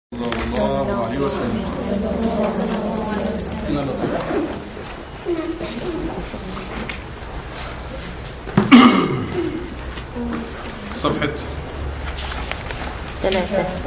صلى الله عليه وسلم. صفحة 3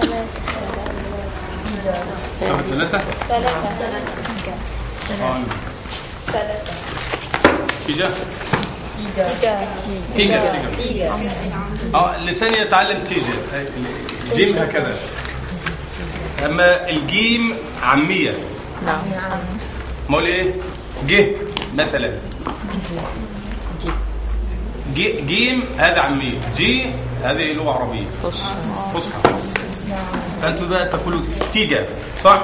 تيجا. اللسان يتعلم تيجا، الجيم هكذا، أما الجيم عامية. نعم. مول إيه؟ جه مثلا جيم هذا عامية، جي هذه لغة عربية فصحى. فأنتوا بقى تقولوا تيجا، صح؟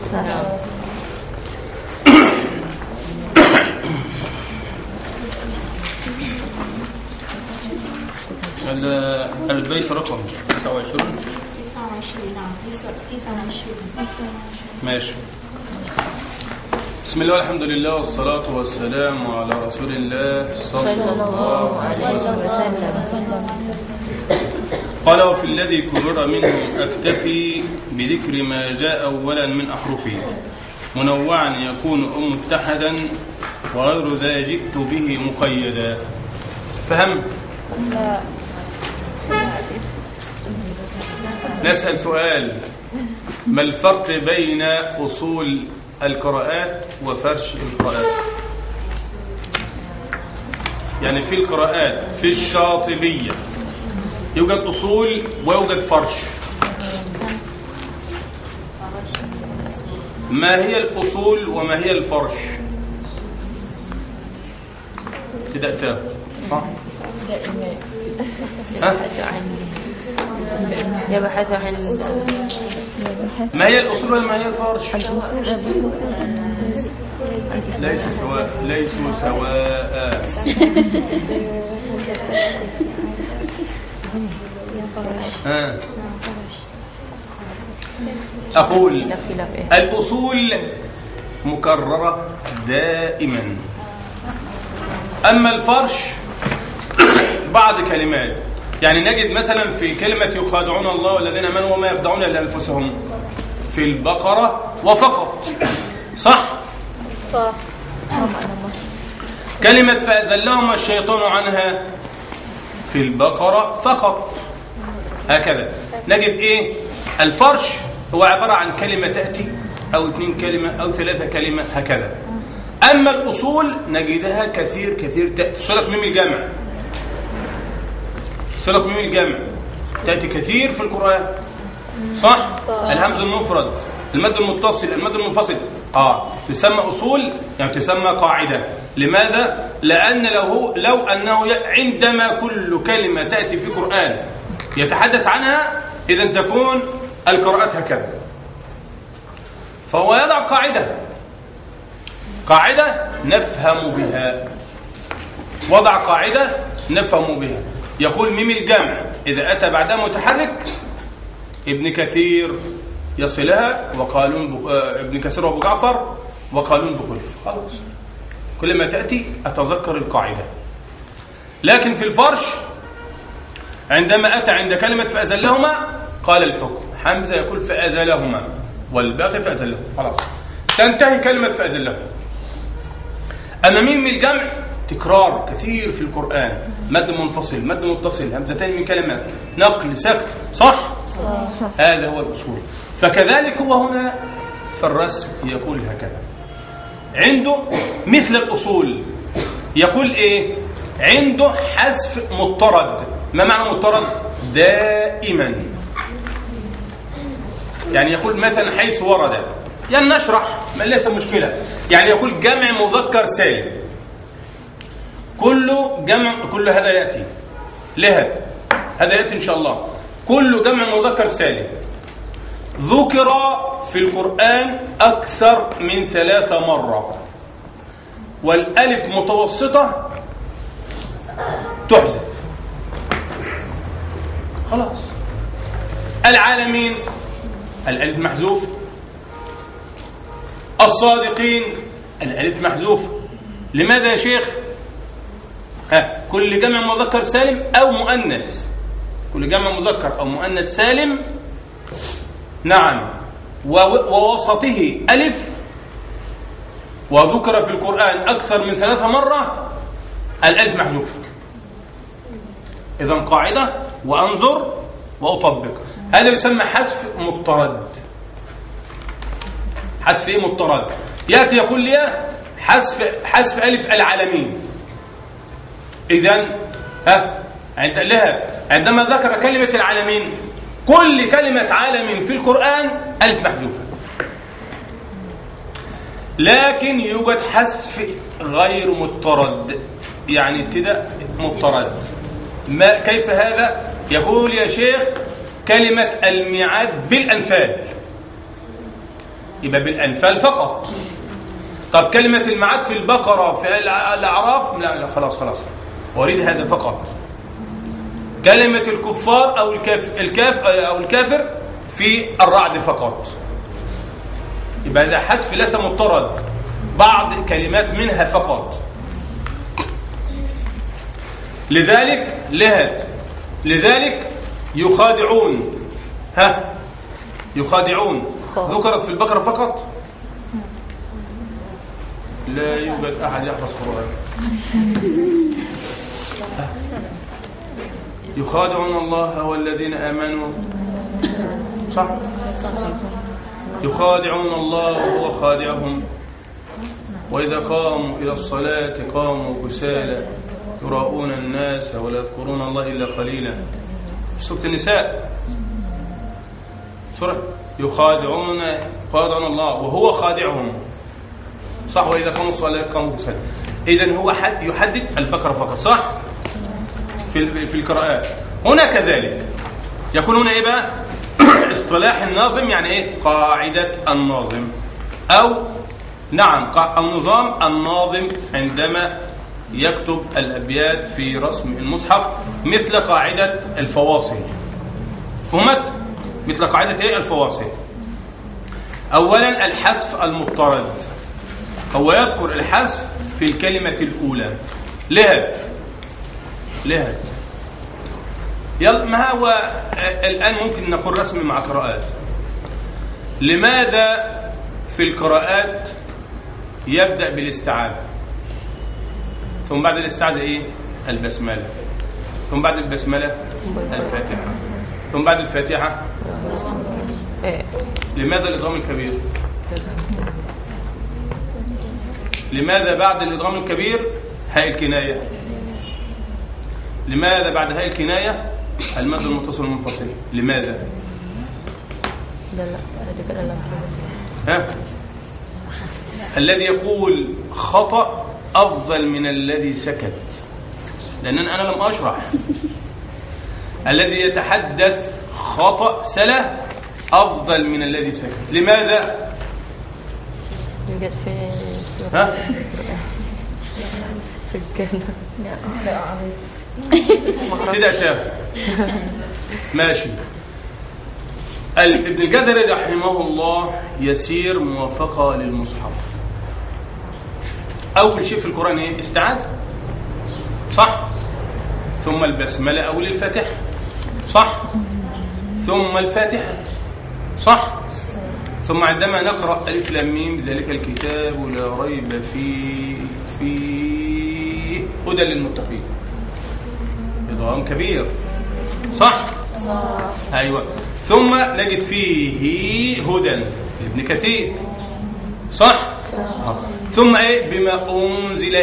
البيت رقم 29. نعم 29. ماشي. بسم الله والحمد لله والصلاة والسلام على رسول الله صلى الله عليه وسلم. قال: وفي الذي كرر منه أكتفي بذكر ما جاء أولا من أحرفه، منوعا يكون متحدا، وغير ذا جئت به مقيدا. فهم؟ نسأل سؤال: ما الفرق بين أصول القراءات وفرش القراءات؟ يعني في القراءات في الشاطبية يوجد أصول ويوجد فرش. ما هي الأصول وما هي الفرش؟ تدأتها صح؟ يبحث عن ما هي الأصول وما هي الفرش؟ ليسوا سواء. أقول الأصول مكررة دائما، أما الفرش بعض كلمات. يعني نجد مثلا في كلمة يخادعون الله والذين آمنوا وما يخدعون إلا أنفسهم في البقرة وفقط، صح؟ صح. كلمة فأزلهم الشيطان عنها في البقرة فقط. هكذا نجد إيه؟ الفرش هو عبارة عن كلمة تأتي أو 2 كلمة أو 3 كلمة هكذا. أما الأصول نجدها كثير تأتي. صلة ميم الجمع، صلة ميم الجمع تأتي كثير في القرآن، صح؟ الهمز المفرد، المد المتصل، المد المنفصل، تسمى أصول، يعني تسمى قاعدة. لماذا؟ لأن لو أنه عندما كل كلمة تأتي في القرآن يتحدث عنها، إذن تكون القراءات هكذا. فهو يضع قاعدة نفهم بها، وضع قاعدة نفهم بها. يقول ميم الجمع إذا أتى بعدها متحرك ابن كثير يصلها، وقالون ابن كثير وابو جعفر وقالون بخلف. خلاص، كل ما تأتي أتذكر القاعدة. لكن في الفرش عندما أتى عند كلمة فأزلهما قال الحكم. حمزة يقول فأزلهما، والباقي فأزلهما. خلاص، تنتهي كلمة فأزلهما. أما ميم الجمع تكرار كثير في القرآن، مد منفصل، مد متصل، همزتين من كلمات، نقل، سكت، صح؟ هذا هو الأصول. فكذلك هو هنا في الرسم يقول هكذا، عنده مثل الأصول. يقول إيه؟ عنده حذف مضطرد. ما معنى مضطرد؟ دائما. يعني يقول مثلا حيث ورد، يعني نشرح ما ليس مشكلة. يعني يقول جمع مذكر سالم، كل هذا يأتي هذا يأتي إن شاء الله. كل جمع مذكر سالم ذكر في القرآن أكثر من 3 مرات، والألف متوسطة تحذف. خلاص. العالمين الألف محذوف، الصادقين الألف محذوف. لماذا يا شيخ؟ كل جمع مذكر سالم أو مؤنث، كل جمع مذكر أو مؤنث سالم، نعم، ووسطه ألف وذكر في القرآن أكثر من 3 مرة الألف محذوفة. إذن قاعدة وأنظر وأطبق. هذا يسمى حذف مضطرد. حذف إيه مضطرد؟ يأتي يقول لي حذف ألف العالمين. إذن عندما ذكر كلمة العالمين، كل كلمة عالم في القرآن ألف محذوفة. لكن يوجد حذف غير مضطرد، يعني ابتداء مضطرد. كيف هذا؟ يقول يا شيخ كلمة الميعاد بالأنفال، يبقى بالأنفال فقط. طب كلمة الميعاد في البقرة في الأعراف، لا خلاص أريد هذا فقط. كلمة الكفار أو الكافر في الرعد فقط. يبقى هذا حذف ليس مضطرد، بعض كلمات منها فقط. لذلك يخادعون. يخادعون ذكرت في البقرة فقط. لا يوجد أحد يحفظ قرآن. يخادعون الله والذين آمنوا، صح؟ يخادعون الله وهو خادعهم، وإذا قاموا إلى الصلاة قاموا كسالى يراؤون الناس ولا يذكرون الله إلا قليلا. في سورة النساء سورة يخادعون الله وهو خادعهم، صح؟ وإذا قاموا الصلاة قاموا كسالى. إذن هو يحدد البقرة فقط، صح؟ في القراءات. هنا كذلك يكون هنا إيه بقى؟ اصطلاح الناظم، يعني إيه؟ قاعدة الناظم، أو نعم النظام الناظم عندما يكتب الأبيات في رسم المصحف، مثل قاعدة الفواصل. فهمت؟ مثل قاعدة إيه؟ الفواصل. أولا الحذف المضطرد، هو يذكر الحذف في الكلمة الأولى. لهب يلا، ما هو الآن ممكن نقول رسمي مع قراءات. لماذا في القراءات يبدأ بالاستعاذة، ثم بعد الاستعاذة إيه؟ البسملة، ثم بعد البسملة الفاتحة، ثم بعد الفاتحة لماذا الإدغام الكبير؟ لماذا بعد الإدغام الكبير هاء الكناية؟ لماذا بعد هاء الكناية المد المتصل المنفصل؟ لماذا؟ الذي يقول خطأ أفضل من الذي سكت، لأن أنا لم أشرح. الذي يتحدث خطأ سلة أفضل من الذي سكت. لماذا؟ يوجد في الجنة. ابتدأت ماشي. ابن الجزري رحمه الله يسير موافقة للمصحف. أول شيء في القرآن إيه؟ استعاذة، صح؟ ثم البسملة أول الفاتحة، صح؟ ثم الفاتحة، صح؟ ثم عندما نقرأ ألف لام ميم ذلك الكتاب لا ريب فيه هدى للمتقين، إدغام كبير، صح؟ أيوة. ثم نجد فيه هدى لابن كثير، صح؟ ثم ايه؟ بما انزل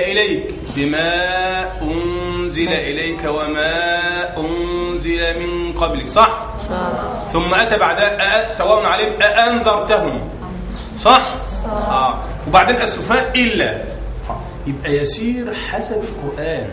اليك وما انزل من قبلك، صح؟ ثم اتى بعدها سواء عليهم أأنذرتهم، صح؟ وبعدين السفهاء الا. يبقى يسير حسب القرآن.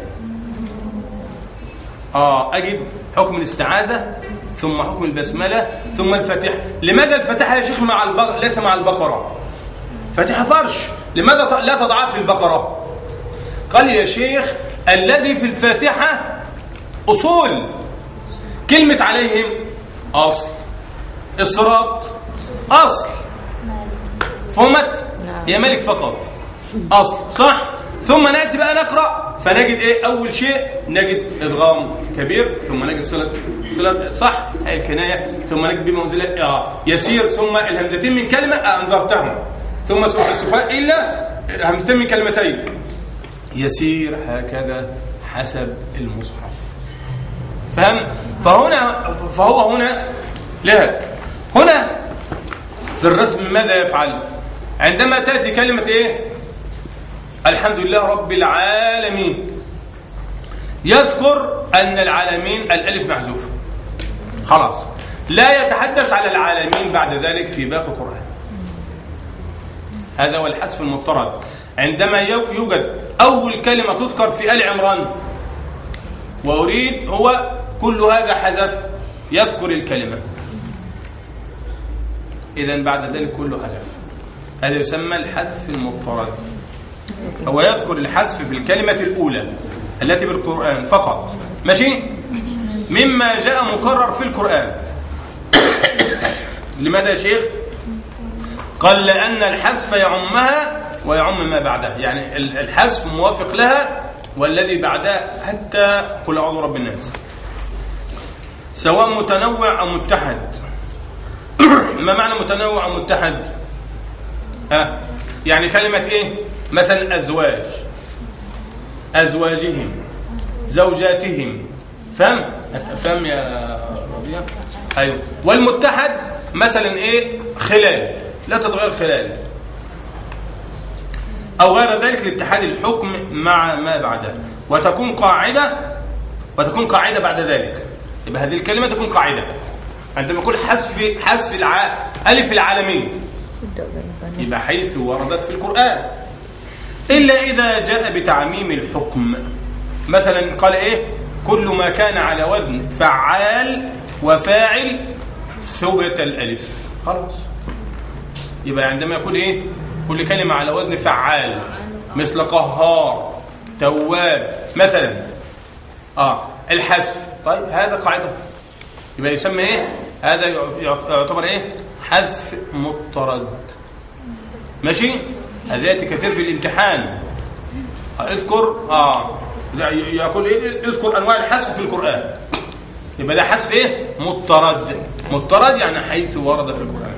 اجد حكم الاستعاذة، ثم حكم البسملة، ثم الفاتحة. لماذا الفاتحة يا شيخ ليس مع البقرة؟ فاتحة فرش، لماذا لا تضعها في البقرة؟ قال يا شيخ الذي في الفاتحة أصول، كلمة عليهم أصل، الصراط أصل، فهمت؟ هي ملك فقط أصل، صح؟ ثم نأتي بقى نقرأ فنجد إيه؟ أول شيء نجد إدغام كبير، ثم نجد صلة صح هي الكناية، ثم نجد بما أنزل يسير، ثم الهمزتين من كلمة أنذرتهم، ثم السفهاء إلا همزتين من كلمتين يسير، هكذا حسب المصحف. فهم؟ فهو هنا لها هنا في الرسم ماذا يفعل؟ عندما تأتي كلمة إيه؟ الحمد لله رب العالمين، يذكر أن العالمين الألف محذوفة خلاص، لا يتحدث على العالمين بعد ذلك في باقي القرآن. هذا هو الحذف المضطرد. عندما يوجد أول كلمة تذكر في آل عمران وأريد هو كل هذا حذف، يذكر الكلمة، إذن بعد ذلك كله حذف. هذا يسمى الحذف المضطرد. هو يذكر الحذف في الكلمة الأولى التي بالقرآن فقط، ماشي، مما جاء مكرر في القرآن. لماذا يا شيخ؟ قال لأن الحذف يعمها ويعم ما بعدها، يعني الحذف موافق لها والذي بعدها حتى قل أعوذ برب الناس، سواء متنوع أو متحد. ما معنى متنوع أو متحد؟ يعني كلمة إيه؟ مثلا أزواج، أزواجهم، زوجاتهم، فهم يا ربيع؟ أيوه. والمتحد مثلا إيه؟ خلال، لا تتغير خلال أو غير ذلك لاتحاد الحكم مع ما بعده، وتكون قاعدة بعد ذلك. يبقى هذه الكلمة تكون قاعدة عندما يكون حذف ألف العالمين، يبقى حيث وردت في القرآن، إلا إذا جاء بتعميم الحكم. مثلا قال إيه؟ كل ما كان على وزن فعال وفاعل ثبت الألف، خلاص. يبقى عندما يكون إيه؟ كل كلمة على وزن فعال مثل قهار، تواب مثلا، الحذف، طيب هذا قاعدة، يبقى يسمى إيه؟ هذا يعتبر إيه؟ حذف مضطرد، ماشي. هذا يأتي كثير في الامتحان، اذكر يقول إيه؟ اذكر أنواع الحذف في القرآن، يبقى ده حذف إيه؟ مضطرد يعني حيث ورد في القرآن.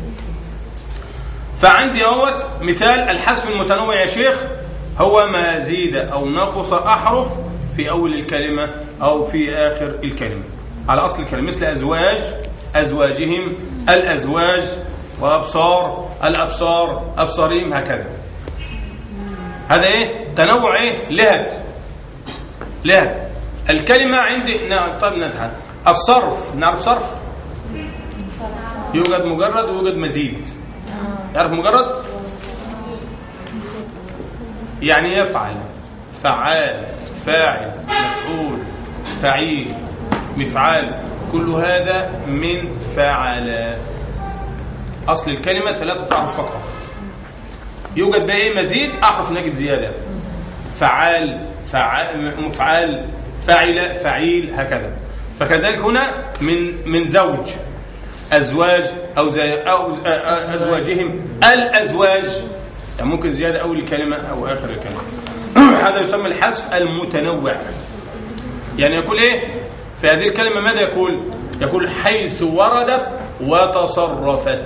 فعندي اهوت مثال الحذف المتنوع يا شيخ، هو ما زيد أو نقص أحرف في أول الكلمة أو في آخر الكلمة على أصل الكلمة، مثل أزواج، أزواجهم، الأزواج، وأبصار، الأبصار، أبصارهم، هكذا. هذا إيه؟ تنوع إيه؟ لهت الكلمة عندي. طيب نتحدث الصرف، نعرف صرف؟ يوجد مجرد ويوجد مزيد. يعرف مجرد؟ يعني يفعل، فعال، فاعل، مفعول، فعيل، مفعال، كل هذا من فعل. أصل الكلمة 3 أحرف فقط. يوجد بقى إيه؟ مزيد، أحرف نجد زيادة، فعال، مفعال، فاعل، فعيل، هكذا. فكذلك هنا من زوج، أزواج، أو أزواجهم، الأزواج، يعني ممكن زيادة أول الكلمة أو آخر الكلمة. هذا يسمى الحذف المتنوع. يعني يقول إيه في هذه الكلمة؟ ماذا يقول حيث وردت وتصرفت.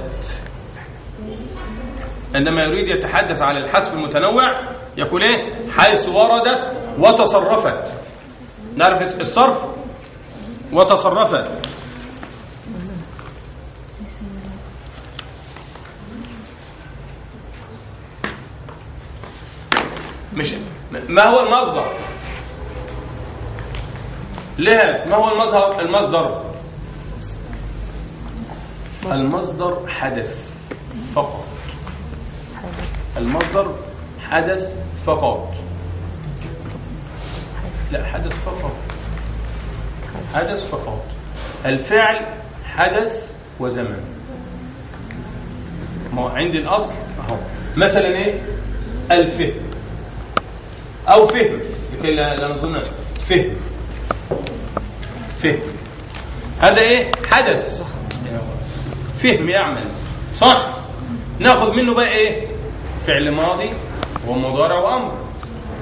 عندما يريد يتحدث على الحذف المتنوع يقول إيه؟ حيث وردت وتصرفت. نعرف الصرف وتصرفت. مش ما هو المصدر؟ ليه؟ ما هو المصدر؟ المصدر حدث فقط. المصدر حدث فقط. لا، حدث فقط. حدث فقط. الفعل حدث وزمن. ما عندي الأصل اهو. مثلا ايه؟ الفهم أو فهم، لكي لا نظن فهم. هذا ايه؟ حدث، فهم، يعمل، صح؟ ناخذ منه بقى ايه؟ فعل ماضي ومضارع وأمر.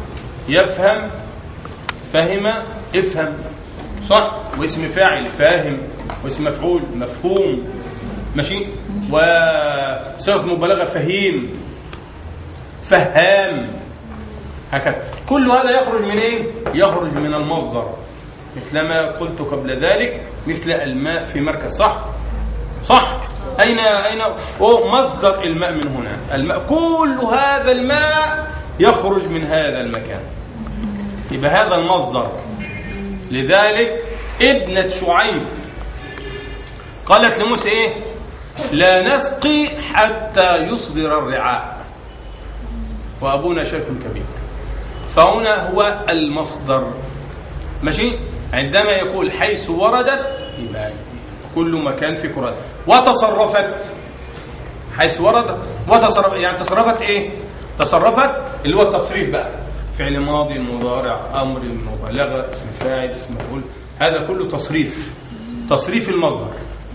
يفهم، فهم، افهم، صح؟ واسم فاعل فاهم، واسم مفعول مفهوم، ماشي؟ وصيغة مبالغة فهيم، فهام، هكذا. كل هذا يخرج من ايه؟ يخرج من المصدر، مثلما قلت قبل ذلك، مثل الماء في مركز، صح؟ صح؟ أين مصدر الماء من هنا؟ الماء، كل هذا الماء يخرج من هذا المكان، يبقى هذا المصدر. لذلك ابنة شعيب قالت لموسى ايه؟ لا نسقي حتى يصدر الرعاء وأبونا شيخ كبير. فهنا هو المصدر، ماشي؟ عندما يقول حيث وردت، يبقى كل مكان في قرآن. وتصرفت، حيث وردت وتصرف، يعني تصرفت ايه؟ تصرفت اللي هو التصريف بقى، فعل ماضي، مضارع، امر، مبالغه، اسم فاعل، اسم مفعول، هذا كله تصريف، تصريف المصدر.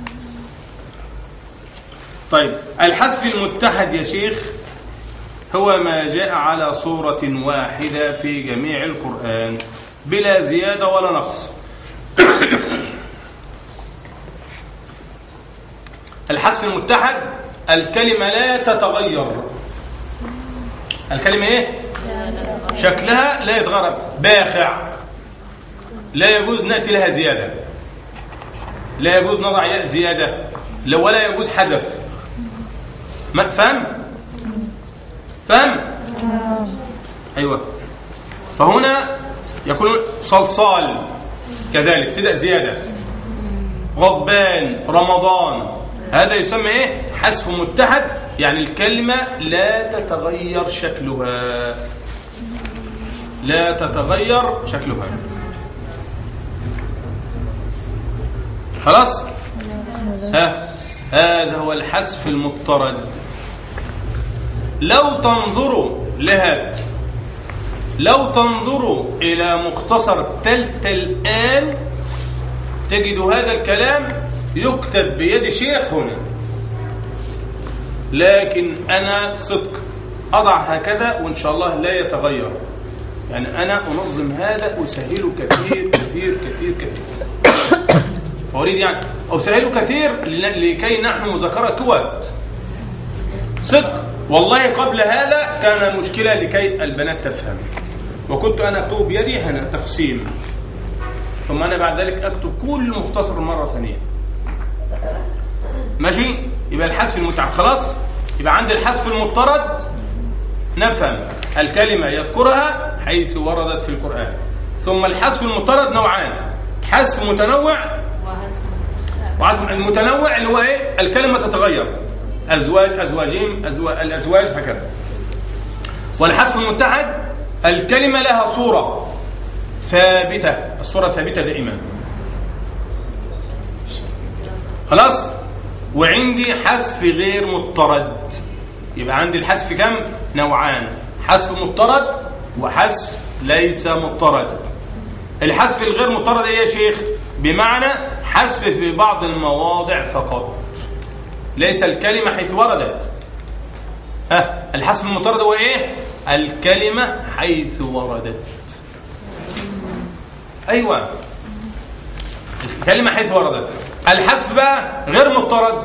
طيب الحذف المتحد يا شيخ هو ما جاء على صورة واحدة في جميع القرآن بلا زيادة ولا نقص. الحذف المتحد الكلمة لا تتغير، الكلمة ايه؟ شكلها لا يتغير، باخع، لا يجوز نأتي لها زيادة، لا يجوز نضع ياء زيادة، ولا يجوز حذف. فهم؟ فهم؟ أيوة. فهنا يكون صلصال كذلك تبدأ زيادة، غضبان، رمضان، هذا يسمى ايه؟ حذف متحد، يعني الكلمة لا تتغير شكلها، لا تتغير شكلها. خلاص؟ هذا هو الحذف المضطرد. لو تنظروا إلى مختصر الآن تجد هذا الكلام يكتب بيد شيخ هنا، لكن أنا صدق أضع هكذا وإن شاء الله لا يتغير، يعني أنا أنظم هذا أسهله كثير كثير كثير كثير، فأريد يعني أسهله كثير لكي نحن مذاكرة كوات صدق. والله قبل هذا كان المشكلة لكي البنات تفهم، وكنت أنا أكتب بيدي هنا تقسيم، ثم أنا بعد ذلك أكتب كل مختصر مرة ثانية، ماشي؟ يبقى الحذف المتعب خلاص. يبقى عند الحذف المضطرد نفهم الكلمة يذكرها حيث وردت في القرآن. ثم الحذف المضطرد نوعان، حذف متنوع وحذف المتنوع اللي هو ايه؟ الكلمة تتغير، أزواج، أزواجين، الأزواج، هكذا. والحذف المتحد الكلمة لها صورة ثابتة، الصورة ثابتة دائما. خلاص؟ وعندي حذف غير مضطرد. يبقى عندي الحذف كم؟ نوعان، حذف مضطرد وحذف ليس مضطرد. الحذف الغير مضطرد ايه يا شيخ؟ بمعنى حذف في بعض المواضع فقط، ليس الكلمة حيث وردت. الحذف المضطرد هو ايه؟ الكلمة حيث وردت. ايوه، الكلمة حيث وردت. الحذف بقى غير مضطرد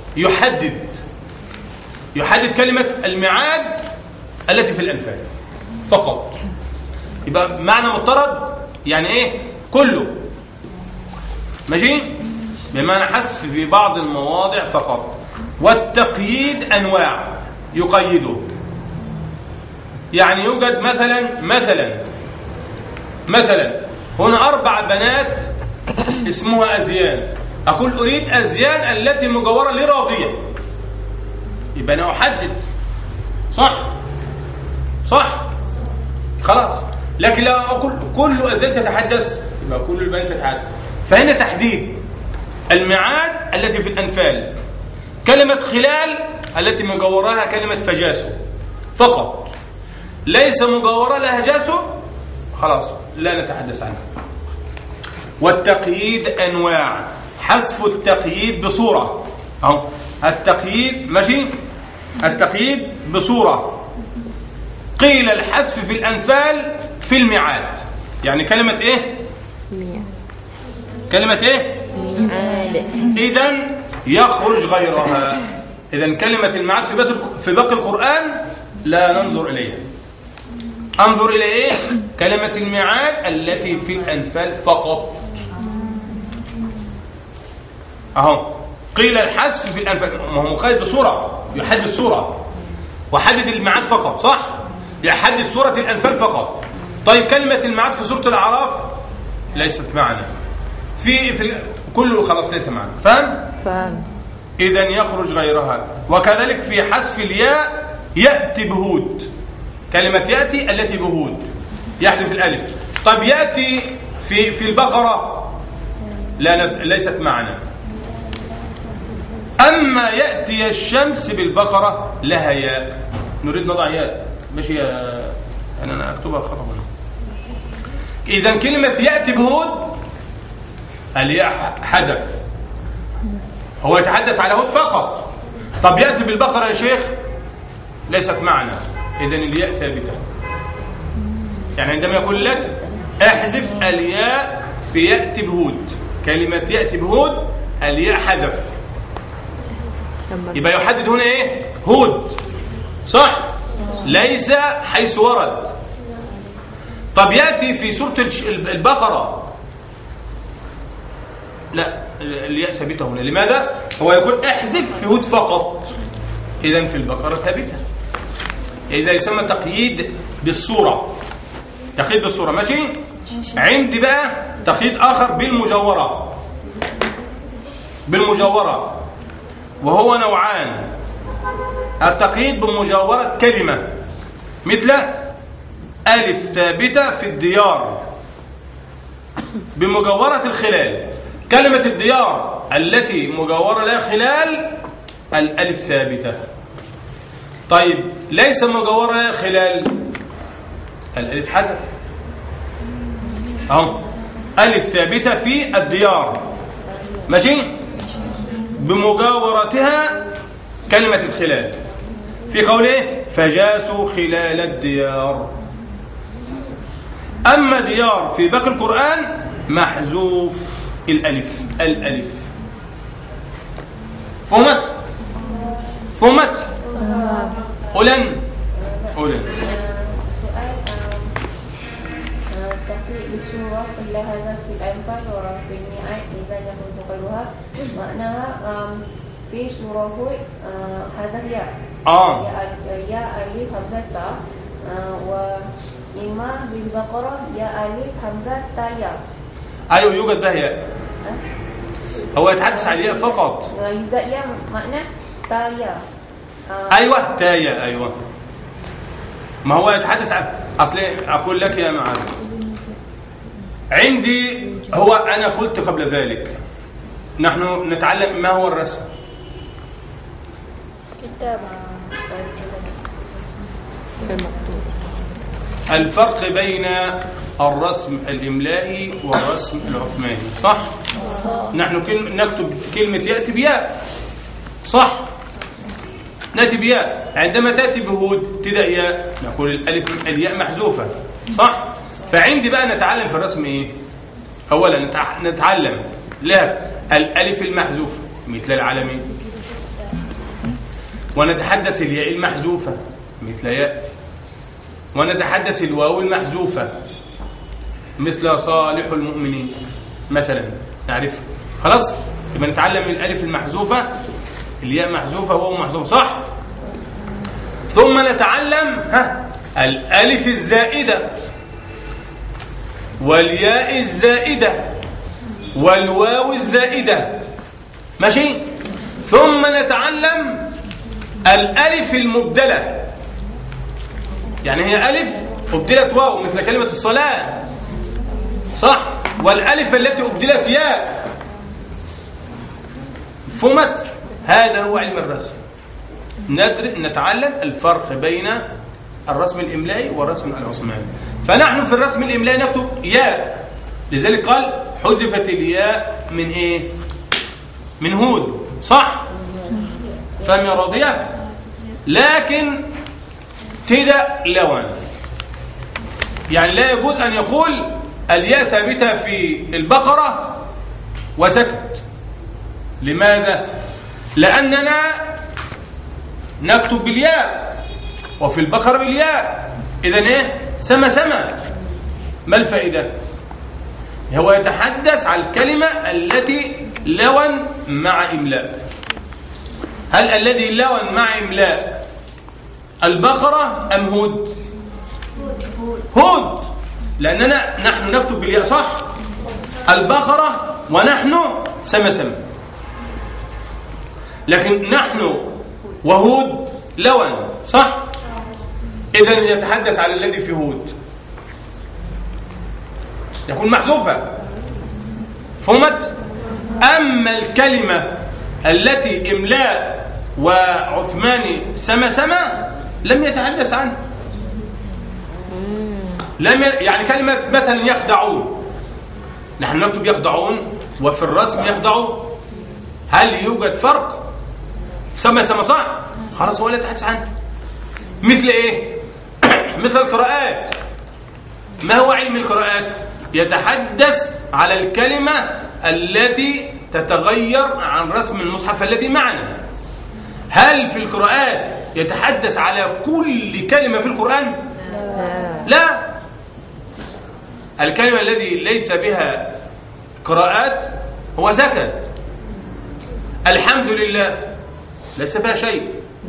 يحدد كلمة الميعاد التي في الأنفال فقط. يبقى معنى مضطرد يعني ايه؟ كله، ماشي؟ بمعنى حذف في بعض المواضع فقط. والتقييد أنواع يقيده، يعني يوجد مثلا هنا 4 بنات اسمها أزيان، أقول أريد أزيان التي مجاورة لراضية، يبقى أنا أحدد، صح خلاص. لكن لا أقول كل أزيان تتحدث، يبقى كل البنات تتحدث. فهنا تحديد الميعاد التي في الأنفال، كلمة خلال التي مجاورها كلمة فجاسو فقط، ليس مجاورة لها جاسو، خلاص لا نتحدث عنها. والتقييد أنواع، حذف التقييد بصورة، أهو التقييد ماشي، التقييد بصورة قيل الحذف في الأنفال في الميعاد. يعني كلمة إيه؟ كلمة إيه؟ ميعاد. إذن يخرج غيرها. إذن كلمة الميعاد في باقي القرآن لا ننظر إليها. انظر إلى إيه؟ كلمة الميعاد التي في الأنفال فقط. أهو قيل الحذف في الأنفال، ما هو مقيد بصورة، يحدد صورة وحدد الميعاد فقط، صح؟ يحدد سورة الأنفال فقط. طيب كلمة الميعاد في سورة الأعراف ليست معنا، في كله خلاص ليس معنا. فهم؟ إذن يخرج غيرها. وكذلك في حذف الياء يأتي بهود، كلمة يأتي التي بهود يحذف الألف. طيب يأتي في البقرة ليست معنا. أما يأتي الشمس بالبقرة لها ياء، نريد نضع ياء ماشي أنا أكتبها خطأ. إذن كلمة يأتي بهود الياء حذف، هو يتحدث على هود فقط. طب يأتي بالبقرة يا شيخ ليست معنا، إذن الياء ثابتة. يعني عندما يقول لك احذف الياء في يأتي بهود، كلمة يأتي بهود الياء حذف، يبقى يحدد هنا ايه؟ هود، صح؟ ليس حيث ورد. طب يأتي في سورة البقرة لا، الياء ثابتة هنا. لماذا؟ هو يقول احذف في هود فقط، إذن في البقرة ثابتة. إذا يسمى تقييد بالصورة، تقييد بالصورة، ماشي؟ عندي بقى تقييد آخر بالمجاورة، وهو نوعان. التقييد بمجاورة كلمة مثل ألف ثابتة في الديار بمجاورة الخلال. كلمة الديار التي مجاورة لها خلال الألف ثابتة. طيب ليس مجاورة لها خلال الألف حذف. أهو ألف ثابتة في الديار، ماشي؟ بمجاورتها كلمة الخلال في قوله فجاسوا خلال الديار. أما ديار في باقي القرآن محذوف الألف. فهمت؟ أولن تقريء بالسورة إلا هذا في الأنفال وفي الميعاد إذا يخرج غيرها. معناها في سورة هود حذف ياء ياء ألف همزة تاء، وإما بالبقرة ياء ألف همزة تاء ياء. أيوة يوجد بها ياء، هو يتحدث عن الياء فقط. يوجد ياء معنى تاء ياء. أيوة تاء ياء، أيوة. ما هو يتحدث عن أصلي أقول لك يا معاذ، عندي هو أنا قلت قبل ذلك نحن نتعلم ما هو الرسم. الفرق بين الرسم الإملائي والرسم العثماني، صح؟ نحن نكتب كلمة يأتي بياء، صح؟ نأتي بياء. عندما تأتي بهود تبدأ ياء، نقول الياء محذوفة، صح؟ فعندي بقى نتعلم في الرسم إيه؟ أولا نتعلم لا الألف المحذوفة مثل العالمين، ونتحدث الياء المحذوفة مثل يأتي، ونتحدث الواو المحذوفة مثل صالح المؤمنين مثلا، نعرفها خلاص. يبقى نتعلم الألف المحذوفة، الياء محذوفة وهو محذوفة، صح؟ ثم نتعلم الألف الزائدة والياء الزائدة والواو الزائدة، ماشي؟ ثم نتعلم الألف المبدلة، يعني هي ألف أبدلت واو مثل كلمة الصلاة، صح؟ والألف التي أبدلت ياء. فهمت؟ هذا هو علم الرسم. نتعلم الفرق بين الرسم الإملائي والرسم العثماني. فنحن في الرسم الإملائي نكتب ياء، لذلك قال حذفت الياء من إيه؟ من هود، صح؟ فهم يا راضية؟ لكن يؤتد لون، يعني لا يجوز أن يقول الياء ثابتة في البقرة وسكت. لماذا؟ لأننا نكتب بالياء وفي البقرة بالياء، إذن إيه؟ سما سما. ما الفائدة؟ هو يتحدث عن الكلمة التي لون مع إملاء. هل الذي لون مع إملاء البقرة أم هود؟ هود، لأننا نحن نكتب بالياء صح؟ البقرة ونحن سما سما، لكن نحن وهود لون صح؟ إذن يتحدث على الذي في هود، يكون محذوفة. فهمت؟ أما الكلمة التي إملاء وعثماني سما سما لم يتحدث عنها. يعني كلمة مثلا يخدعون، نحن نكتب يخدعون وفي الرسم يخدعون، هل يوجد فرق؟ سما سما صح؟ خلاص هو لا يتحدث عنها. مثل إيه؟ مثل القراءات. ما هو علم القراءات؟ يتحدث على الكلمة التي تتغير عن رسم المصحف الذي معنا. هل في القراءات يتحدث على كل كلمة في القرآن؟ لا. الكلمة الذي ليس بها قراءات هو سكت. الحمد لله ليس بها شيء،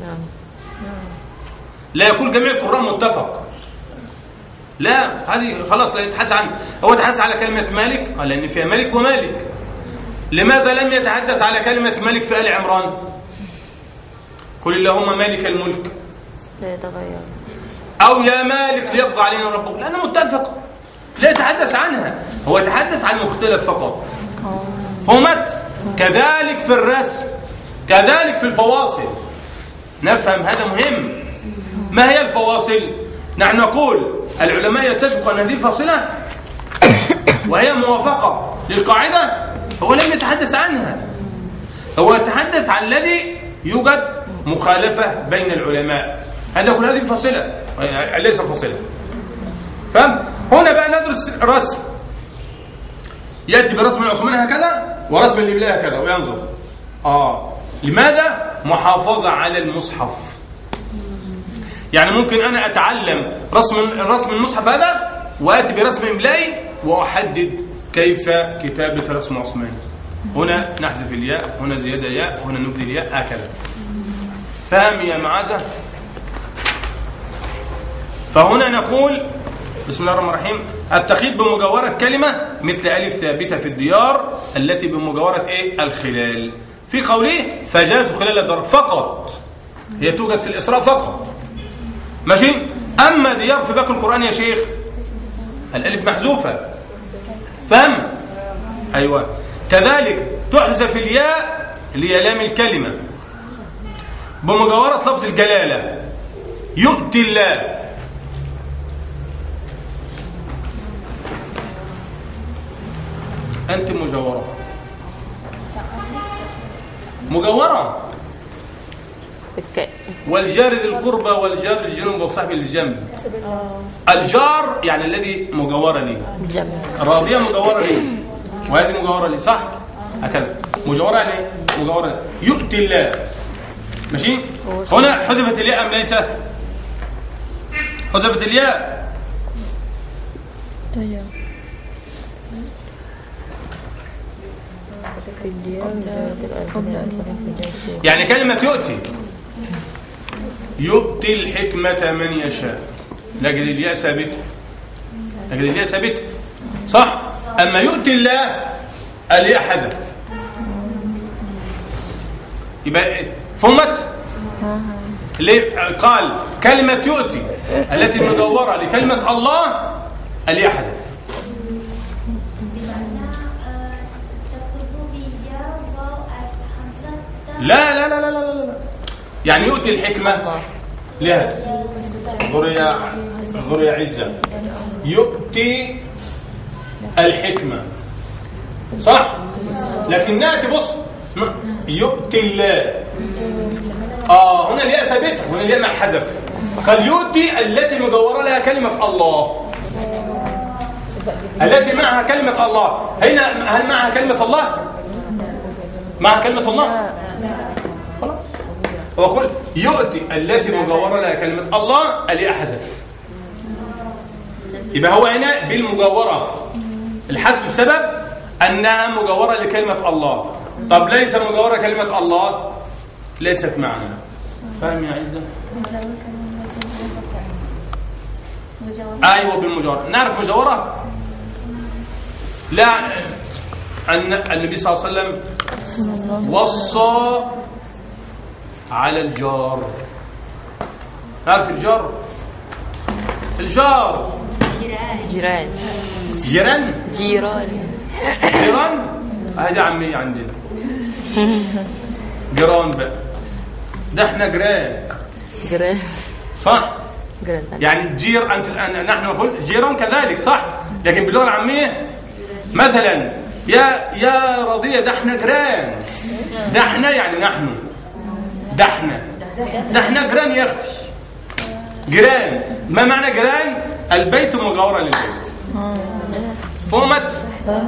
لا يكون جميع القراء متفق، لا، هذه خلاص لا يتحدث عنه. هو يتحدث على كلمة مالك لأن فيها ملك ومالك. لماذا لم يتحدث على كلمة ملك في آل عمران؟ قل اللهم مالك الملك لا يتغير، أو يا مالك ليقضى علينا ربك، لأنه متفق، لا يتحدث عنها. هو يتحدث عن مختلف فقط. فهمت؟ كذلك في الرسم، كذلك في الفواصل. نفهم هذا مهم. ما هي الفواصل؟ نحن نقول العلماء يتفقوا أن هذه فاصلة وهي موافقة للقاعدة. هو لم يتحدث عنها، هو يتحدث عن الذي يوجد مخالفة بين العلماء. هذا كل هذه فاصلة ليس فاصلة. فهم؟ هنا بقى ندرس الرسم. يأتي برسم العثماني هكذا ورسم الإملاء هكذا وينظر. لماذا؟ محافظة على المصحف. يعني ممكن أنا أتعلم رسم المصحف هذا وآتي برسم إملائي وأحدد كيف كتابة رسم عثماني. هنا نحذف الياء، هنا زيادة ياء، هنا نبدي الياء، هكذا. فهم يا معاذة؟ فهنا نقول بسم الله الرحمن الرحيم: التقييد بمجاورة كلمة مثل ألف ثابتة في الديار التي بمجاورة إيه؟ الخلال. في قوله فجاز خلال الدار فقط، هي توجد في الإسراء فقط، ماشي. أما ديار في باقي القرآن يا شيخ الألف محذوفة. فهم؟ أيوة. كذلك تحذف الياء اللي هي لام الكلمة بمجاورة لفظ الجلالة يؤتي الله. أنت مجاورة والجار ذي القربى والجار الجنوب والصاحب الجنب. الجار يعني الذي مجاورة لي، راضية مجاورة لي، وهذه مجاورة لي، صح؟ هكذا مجاورة يعني مجاورة لي. يؤتي الله، ماشي. هنا حذفت الياء أم ليست؟ حذفت الياء. يعني كلمة يؤتي الحكمة من يشاء، نجد الياء ثابتة، صح؟ أما يؤتي الله الياء حذف. يبقى فهمت؟ ليه قال كلمة يؤتي التي مدورة لكلمة الله الياء حذف؟ لا لا لا لا لا لا، يعني يؤتي الحكمة لها. انظر يا عزة، يؤتي الحكمة صح، لكن نأتي بص يؤتي الله. هنا الياء ثابتة، هنا الياء مع حذف. قال يؤتي التي مجورة لها كلمة الله، التي معها كلمة الله. هنا هل معها كلمة الله؟ معها كلمة الله؟ خلاص. وقل يؤتي التي مجورة لها كلمة الله اللي أحذف. يبقى هو هنا بالمجورة، الحذف بسبب أنها مجورة لكلمة الله. طب ليس مجورة كلمة الله، ليست معنا. فاهم يا عزة؟ أيوة بالمجاورة. نعرف مجاورة؟ لا، أن النبي صلى الله عليه وسلم وصى على الجار. نعرف الجار؟ الجار جيران جيران جيران جيران. هذا عمي عندنا جيران بقى، ده احنا جيران جيران صح؟ جيران يعني جير أنت نحن نقول جيران كذلك صح، لكن باللغة العامية مثلا يا رضية ده احنا جيران، ده احنا يعني نحن، ده احنا جيران يا اختي. جيران، ما معنى جيران؟ البيت مجاورا للبيت. فهمت؟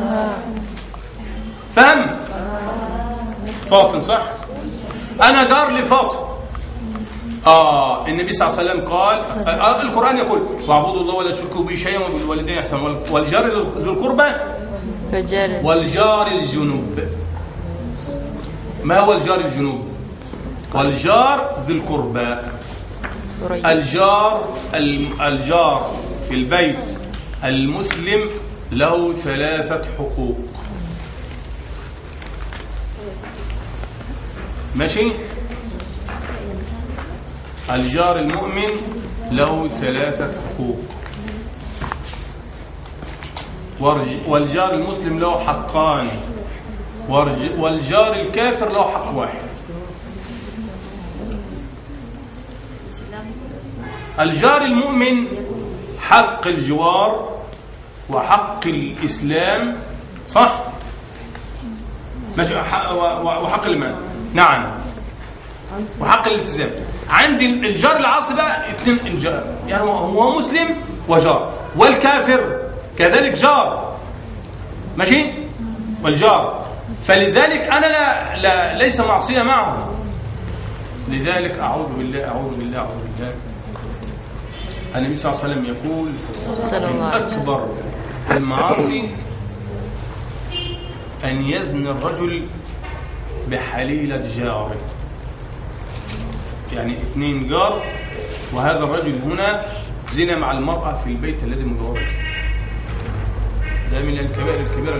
فهم؟ فاطن صح؟ أنا جار لفاطن. النبي صلى الله عليه وسلم قال، القرآن يقول واعبدوا الله ولا تشركوا به شيئا وبالوالدين إحسانا والجار ذي القربى والجار الجنوب. ما هو الجار الجنوب؟ والجار ذي القربى. الجار في البيت المسلم له 3 حقوق. ماشي؟ الجار المؤمن له 3 حقوق، والجار المسلم له حقان، والجار الكافر له حق واحد. الجار المؤمن حق الجوار وحق الإسلام صح؟ ماشي. وحق المال نعم، وحق الالتزام. عندي الجار العاصي بقى 2 الجار، يعني هو مسلم وجار، والكافر كذلك جار ماشي، والجار. فلذلك أنا لا ليس معصية معه. لذلك أعوذ بالله النبي صلى الله عليه وسلم يقول من أكبر المعاصي أن يزني الرجل بحليلة جاره. يعني 2 جار، وهذا الرجل هنا زنا مع المرأة في البيت الذي مجاوره. ده من الكبائر الكبيرة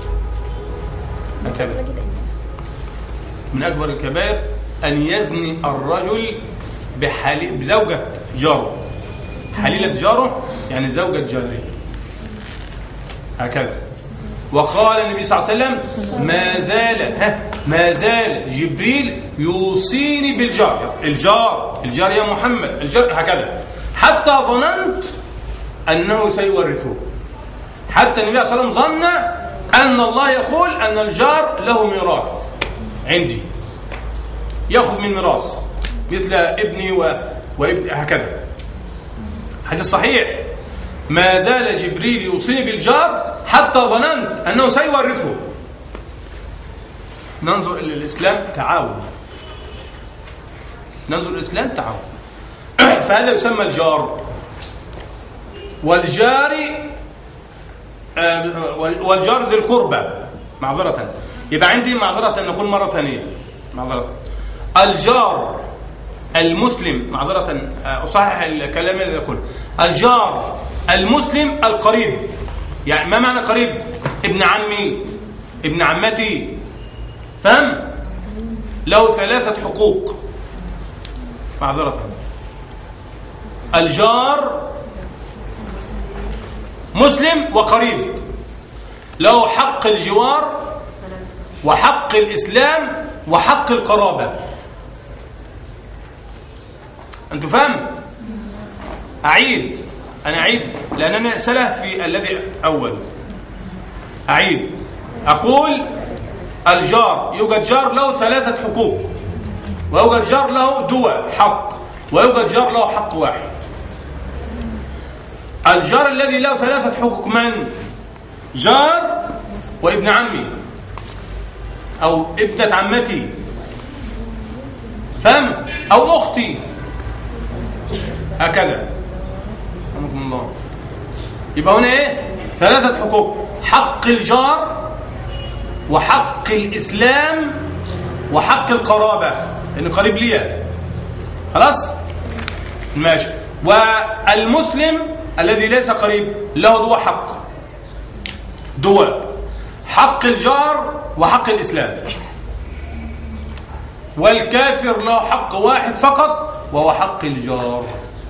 هكذا. من أكبر الكبائر أن يزني الرجل بزوجة جاره. حليلة جاره يعني زوجة جاره هكذا. وقال النبي صلى الله عليه وسلم ما زال جبريل يوصيني بالجار. الجار يا محمد، الجار هكذا، حتى ظننت أنه سيورثه. حتى النبي صلى الله عليه وسلم ظن أن الله يقول أن الجار له ميراث عندي، يأخذ من ميراث مثل ابني وابن هكذا. حديث صحيح. ما زال جبريل يوصيني بالجار حتى ظننت أنه سيورثه. ننظر إلى الإسلام تعاون، ننظر إلى الإسلام تعاون. فهذا يسمى الجار. والجار ذي القربى معذرة. يبقى عندي معذرة نقول مرة ثانية معذرة. الجار المسلم معذرة أصحح الكلام الذي يقول الجار المسلم القريب. يعني ما معنى قريب؟ ابن عمي، ابن عمتي، فهم؟ له 3 حقوق معذرة. الجار مسلم وقريب، له حق الجوار وحق الإسلام وحق القرابة. أنتم فهم؟ أنا أعيد لأنني سلف في الذي أول. أعيد أقول الجار، يوجد جار له 3 حقوق، ويوجد جار له دول حق، ويوجد جار له حق واحد. الجار الذي له 3 حقوق من؟ جار وابن عمي أو ابنة عمتي، فهم؟ أو أختي، هكذا. رحمكم الله. يبقى هنا إيه؟ 3 حقوق: حق الجار، وحق الإسلام، وحق القرابة، لأنه قريب ليا. خلاص؟ ماشي. والمسلم الذي ليس قريب له دوا حق، دوا حق الجار وحق الإسلام. والكافر له حق واحد فقط وهو حق الجار.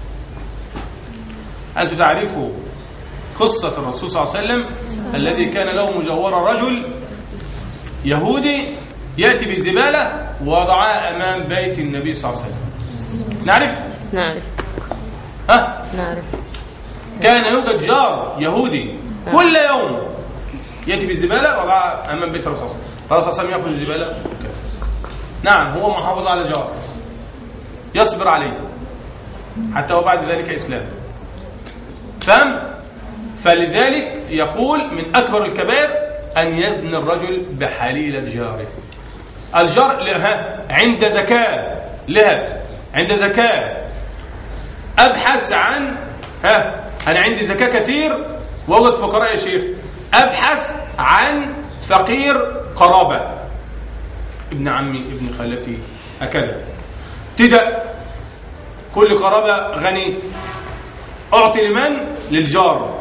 أنتم تعرفوا قصة الرسول صلى الله عليه وسلم الذي كان له مجاورة رجل يهودي يأتي بالزبالة ووضعها أمام بيت النبي صلى الله عليه وسلم. نعرف؟ ها؟ نعرف. كان يوجد جار يهودي كل يوم يأتي بالزبالة ووضعها أمام بيت الرسول صلى الله عليه وسلم. الرسول صلى الله عليه وسلم يأخذ الزبالة. نعم، هو محافظ على الجار، يصبر عليه حتى وبعد ذلك إسلام. فهم؟ فلذلك يقول من أكبر الكبائر أن يزن الرجل بحليلة جاره. الجار عند زكاة لهت، عند زكاة أبحث عن أنا عندي زكاة كثير ووجد فقراء يا شيخ، أبحث عن فقير قرابة، ابن عمي، ابن خالتي، هكذا. تبدأ كل قرابة غني أعطي لمن؟ للجار.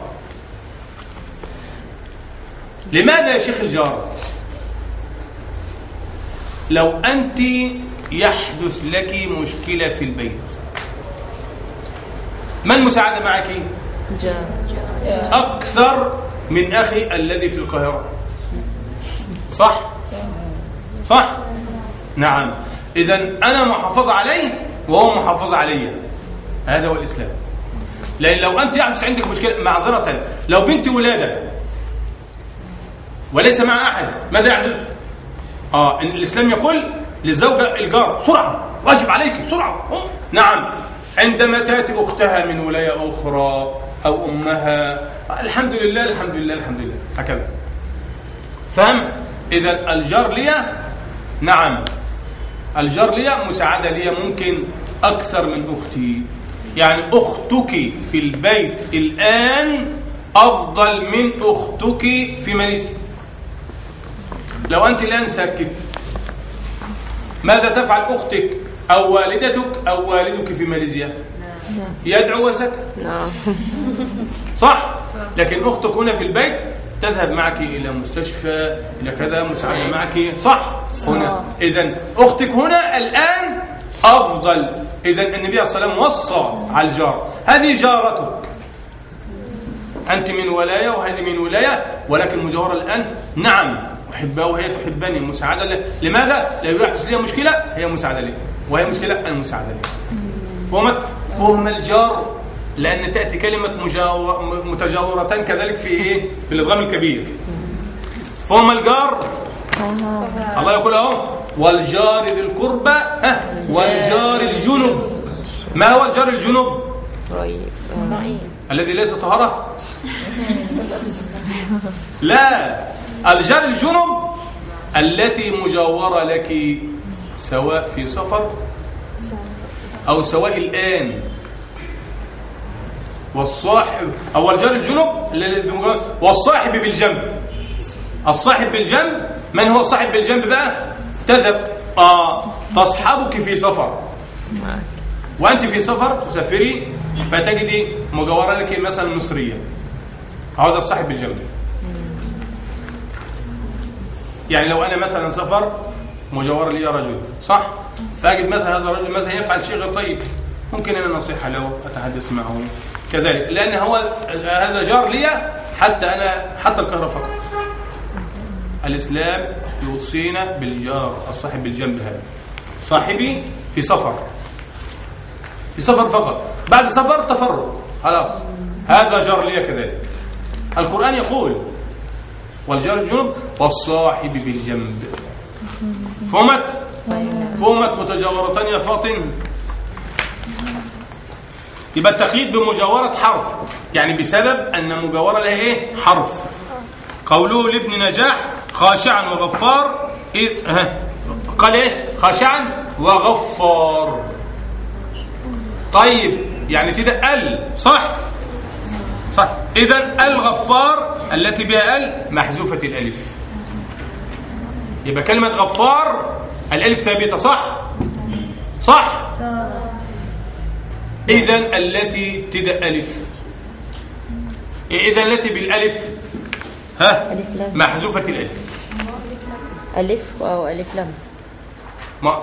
لماذا يا شيخ الجار؟ لو أنت يحدث لك مشكلة في البيت، من مساعدة معك؟ جار. أكثر من أخي الذي في القاهرة. صح؟ صح؟ نعم. إذن أنا محافظ عليه وهو محافظ علي. هذا هو الإسلام. لأن لو أنت يحدث عندك مشكلة، معذرة، لو بنت ولادة وليس مع أحد، ماذا يحدث؟ إن الإسلام يقول للزوجة الجار بسرعة، واجب عليك بسرعة. نعم. عندما تأتي أختها من ولاية أخرى أو أمها، الحمد لله الحمد لله الحمد لله، هكذا. فهم؟ إذن الجار لي، نعم، الجار لي مساعدة لي ممكن أكثر من أختي. يعني أختك في البيت الآن أفضل من أختك في ماليزيا. لو أنت الآن ساكت، ماذا تفعل أختك أو والدتك أو والدك في ماليزيا؟ يدعو وسكت. صح؟ لكن أختك هنا في البيت تذهب معك إلى مستشفى، إلى كذا، مساعدة معك. صح؟ هنا. إذن أختك هنا الآن أفضل. إذن النبي عليه الصلاة والسلام وصى على الجار. هذه جارتك، أنت من ولاية وهذه من ولاية، ولكن مجاورة الآن. نعم، أحبها وهي تحبني، مساعدة لي. لماذا؟ لو يحدث لي مشكلة هي مساعدة لي، وهي مشكلة أنا مساعدة لي. فهم الجار، لأن تأتي كلمة متجاورتان كذلك في إيه؟ في الإدغام الكبير. فهم الجار. الله يقول أهو والجار ذي القربى والجار الجنب. ما هو الجار الجنب؟ الذي ليس طهارة؟ لا، الجار الجنب التي مجاورة لك سواء في سفر أو سواء الآن. والصاحب أو الجار الجنب والصاحب بالجنب. الصاحب بالجنب، من هو الصاحب بالجنب بقى؟ تذهب تصحبك في سفر، وأنت في سفر تسافري فتجدي مجاورة لك مثلا مصرية، هذا الصاحب بالجنب. يعني لو أنا مثلا سفر مجاورة لي رجل، صح؟ فأجد مثلا هذا الرجل مثلا يفعل شيء غير طيب، ممكن أنا نصيحة له، أتحدث معه كذلك، لأن هو هذا جار لي حتى القاهرة فقط. الإسلام يوصينا بالجار الصاحب بالجنب. هذا صاحبي في سفر فقط، بعد سفر تفرق، خلاص هذا جار لي كذلك. القرآن يقول والجار الجنب والصاحب بالجنب. فهمت متجاورتان يا فاطن؟ يبقى التقييد بمجاورة حرف، يعني بسبب أن مجاورة لها إيه؟ حرف. قوله لابن نجاح خاشعا وغفار قال إيه؟ خاشعا وغفار. طيب يعني تبقى صح؟ صح. إذن الغفار التي بها محذوفة الألف، يبقى كلمة غفار الألف ثابتة. صح؟ صح؟ إذن التي تبقى ألف، إذن التي بالألف محذوفة الألف. ألف أو ألف لام. ما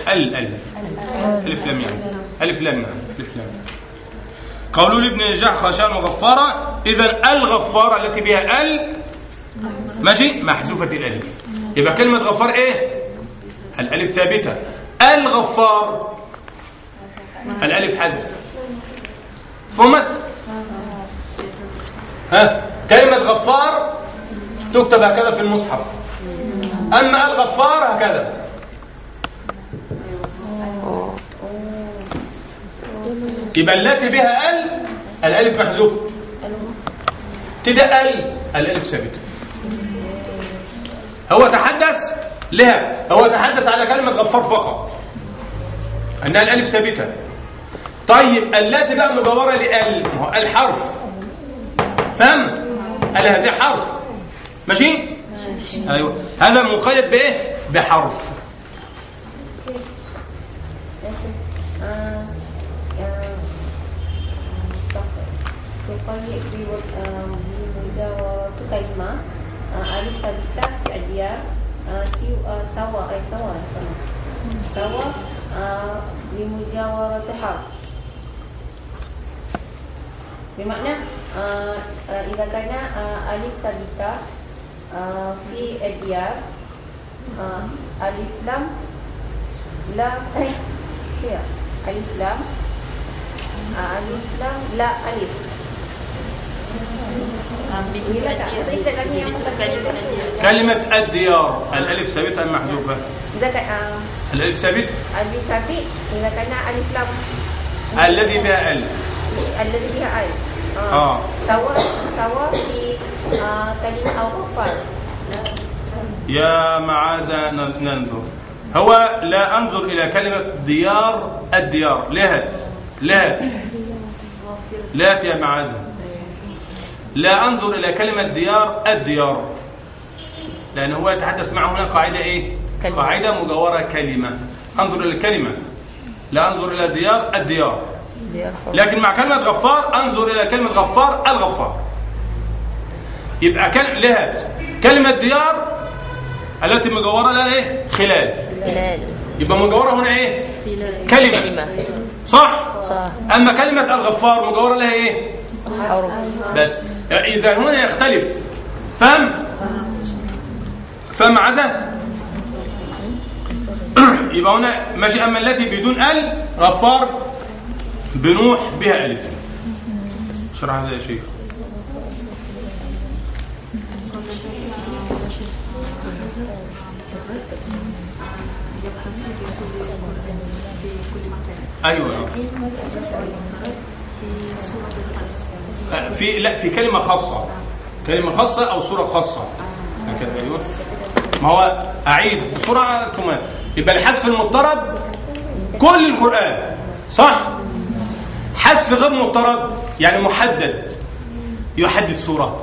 ألف لام يعني ألف لام. قولوا لابن نجاح خاشعا وغفارا، إذن الغفارة التي بها ماشي محذوفة الألف، يبقى كلمة غفار إيه؟ الألف ثابتة. الغفار الألف حذف. فهمت؟ كلمة غفار تكتب هكذا في المصحف، أما الغفار هكذا. يبقى التي بها الألف محذوف، تبقى الألف ثابتة. هو تحدث لها، هو تحدث على كلمة غفار فقط أنها الألف ثابتة. طيب التي بقى مجاورة لأل، ما هو الحرف، فهم؟ ال هذه حرف، ماشي؟ أيوة، هذا مقيد بإيه؟ بحرف. يقيد بمجاورة كلمة ألف ثابتة في أديار سواء بمجاورة حرف، بمعنى إذا كان ألف ثابتة في أديار ألف لام ألف لام لا ألف. كلمة الديار الألف ثابتة أم محذوفة؟ إذا كان الألف ثابت. الألف ثابت إذا كان ألف لام الذي بها الذي بها سواء في كلمة أو غفار. يا معاذ ننظر، هو لا أنظر إلى كلمة ديار الديار. لهت يا معاذ، لا أنظر إلى كلمة ديار الديار، لأن هو يتحدث معه هنا قاعدة إيه؟ قاعدة مجاورة كلمة. أنظر إلى الكلمة، لا أنظر إلى ديار الديار. لكن مع كلمة غفار أنظر إلى كلمة غفار الغفار. يبقى لهت كلمة ديار التي مجاورة لها إيه؟ خلال. يبقى مجاورة هنا إيه؟ كلمة. صح؟ أما كلمة الغفار مجاورة لها إيه؟ حرف. بس إذا هنا يختلف. فهم عزة. يبقى هنا ماشي. أما التي بدون غفار بنوح بها ألف. شرح هذا يا شيخ. أيوة. في كلمة خاصة أو صورة خاصة هكذا. أيوة. ما هو أعيد بسرعة ثم يبقى الحذف المضطرد كل القرآن صح. حذف غير مضطرد يعني محدد، يحدد صورة،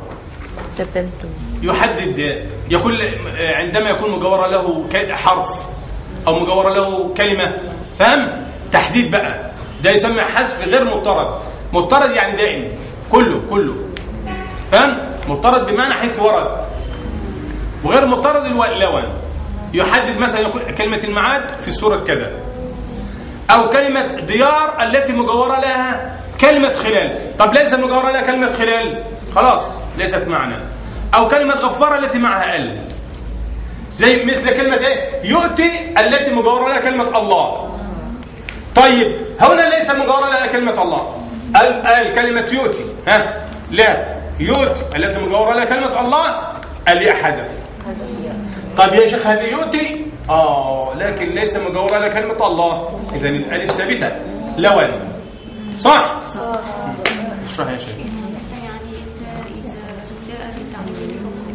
يحدد، يقول عندما يكون مجاورة له حرف أو مجاورة له كلمة. فهم؟ تحديد بقى ده يسمى حذف غير مضطرد. مضطرد يعني دائم كله. فهم؟ مضطرد بمعنى حيث ورد، وغير مضطرد اللون يحدد مثلا يقول كلمة المعاد في سورة كذا، أو كلمة ديار التي مجاورة لها كلمة خلال. طب ليس مجاورة لها كلمة خلال خلاص ليست معنا. أو كلمة غفارة التي معها زي مثل كلمة إيه؟ يؤتي التي مجاورة لها كلمة الله. طيب هنا ليس مجاورة لها كلمة الله، كلمة يؤتي لا يؤتي التي مجاورة لها كلمة الله الياء حذف. طيب يا شيخ هذه يؤتي لكن ليس مجاورة لها كلمة الله، إذن الألف ثابتة لون. صح؟ صح. اشرح يا شيخ. يعني إذا جاء بتعميم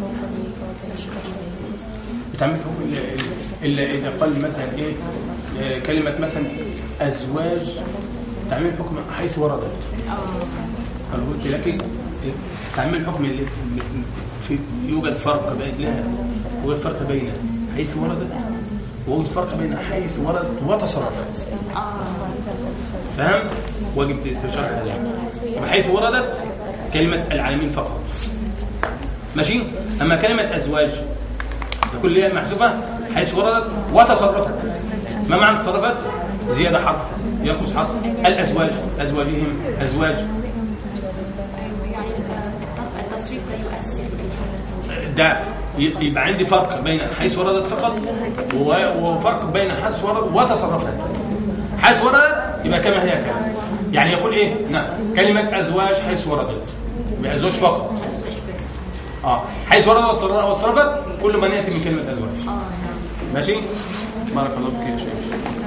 بتعمل حكم إلا إذا قال مثلا إيه كلمة مثلا أزواج تعمل حكم حيث وردت. أنا قلت لك تعمل الحكم اللي في يوجد فرق بينها ويوجد فرق بين حيث وردت ويوجد فرق بين حيث وردت وتصرفت. فهم؟ واجب تشرح هذا. وحيث وردت كلمة العالمين فقط ماشي. أما كلمة أزواج يقول لي محذوفة حيث وردت وتصرفت. ما معنى تصرفت؟ زيادة حرف ينقص حرف. الأزواج أزواجهم أزواج يعني التصريف لا يؤثر في الحكم. ده يبقى عندي فرق بين حيث وردت فقط وفرق بين حيث وردت وتصرفت. حيث وردت يبقى كما هي كلمة. يعني يقول ايه؟ نعم كلمة أزواج حيث وردت بأزواج فقط. حيث وردت وصرفت كل ما يأتي من كلمة أزواج. ماشي؟ بارك الله فيك يا شيخ.